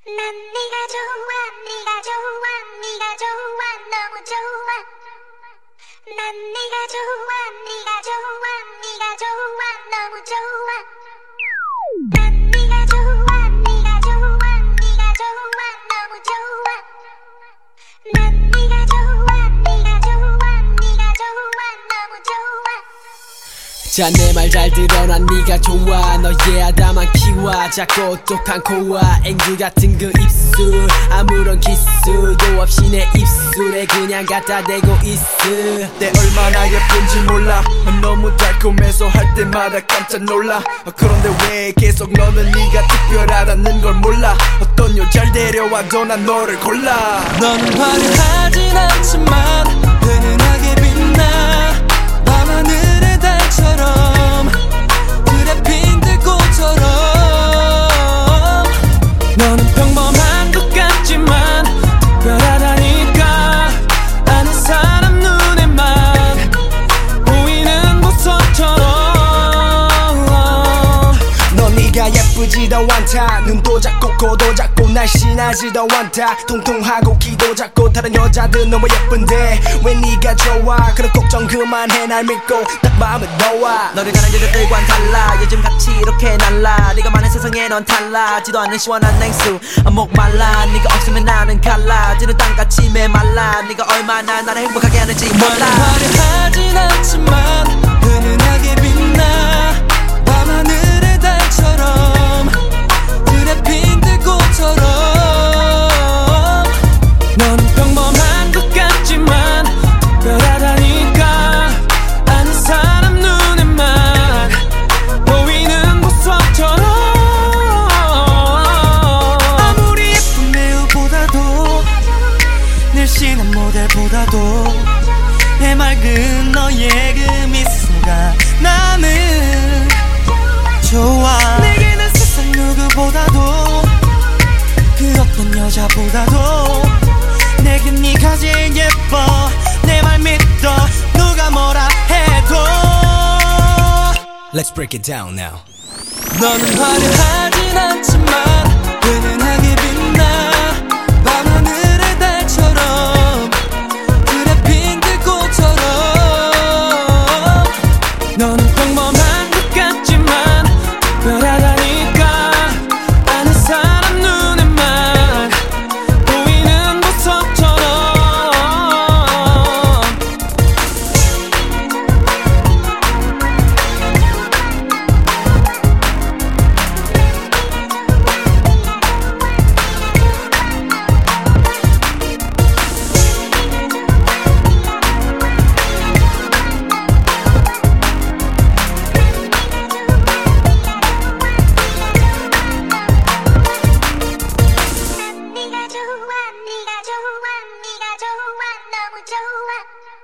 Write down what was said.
난 네가 좋아, 네가 좋아, 네가 좋아, 너무 좋아. 난 네가 좋아, 네가 좋아, 네가 좋아, 너무 좋아. 난 네가 좋아, 네가 좋아, 네가 좋아, 너무 좋아. 난 네가 좋아, 네가 좋아, 네가 좋아, 너무 좋아. 자, 내 말 잘 들어. 난 네가 좋아. 너의 아담한 키와 작고 똑똑한 코와 앵두 같은 그 입술, 아무런 기술도 없이 내 입술에 그냥 갖다 대고 있어. 내 얼마나 예쁜지 몰라. 너무 달콤해서 할 때마다 깜짝 놀라. 그런데 왜 계속 너는 네가 특별하다는 걸 몰라. 어떤 여자를 데려와도 난 너를 골라. 너는 화려하진 않지만 은은하게 빛나. 밤하늘의 달처럼 그래 핀들 꽃처럼. 너는 평범한 것 같지만 특별하다니까. 아는 사람 눈에만 보이는 보석처럼. 넌 네가 예쁘지도 않다. 눈도 작고 코도 작고 날씬하지도 않다. 통통하고 키도 작고 다른 여자들 너무 예쁜데 왜 네가 좋아. 그런 걱정 그만해. 날 믿고 딱 마음을 놓아. 너를 가는 여자들과는 달라. 요즘 같이 이렇게 날라. 네가 많은 세상에 넌 달라지도 않는 시원한 냉수. 목 말라. 네가 없으면 나는 갈라지는 땅같이 메말라. 네가 얼마나 나를 행복하게 하는지 몰라. 화려하진 않지만 은은하게 빛나. 밤하늘의 달처럼 그래 핀들 꽃처럼. 넌 평범한 것 같지만 특별하다니까. 아는 사람 눈에만 보이는 보석처럼. 아무리 예쁜 배우보다도 늘씬한 모델보다도 내 맑은 너의 그 미소가 나는 좋아. 내게는 세상 누구보다도 그 어떤 여자보다도 내겐 네가 제일 예뻐. 내 말 믿어 누가 뭐라 해도. Let's break it down now. 너는 화려하진 않지만 은은하게 빛나. 밤하늘의 달처럼 그래 핀들 꽃처럼. 너는 평범한 것 같지만 특별하다니까. 아는 사람 눈에만 보이는 보석처럼. 난 네가 좋아, 네가 좋아, 네가 좋아, 너무 좋아.